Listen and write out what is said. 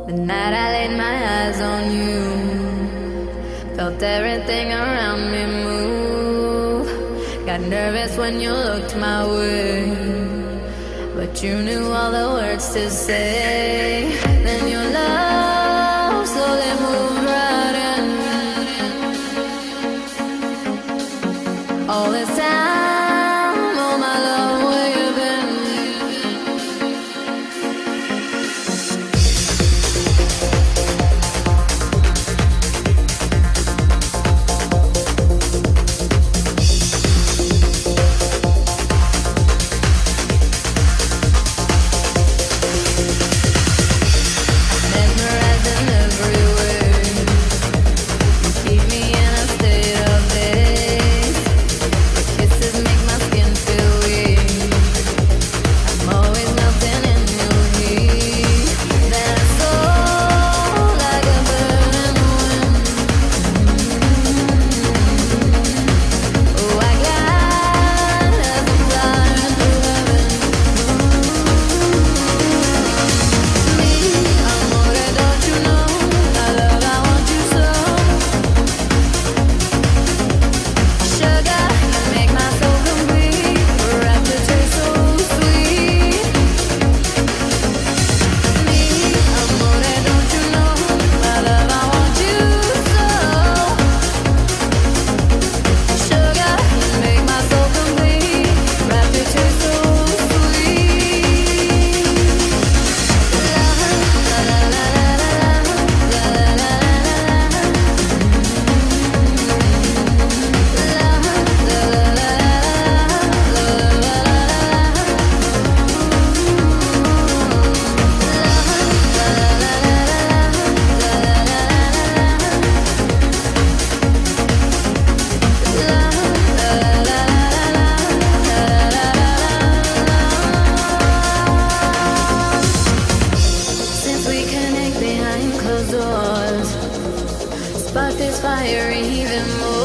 The night I laid my eyes on you, felt everything around me move. Got nervous when you looked my way, but you knew all the words to say. Then your love slowly moved right in. All this time, oh my love, where you been? Mesmerizing every way, you keep me in a state of daze. Kisses make my skin feel weak. I'm always melting in your heat. Then I soar like a bird in the wind. Oh, I glide as I'm flying through heaven. Me, amore, don't you know? I love, I want you so. Sugar, you make my soul complete. Wrap the taste so sweet. Me, amore, don't you know? I love, I want you so. Sugar, you make my soul complete. Wrap the taste so sweet. La la la la la la la la la. Since we connect behind closed doors, spark this fire even more.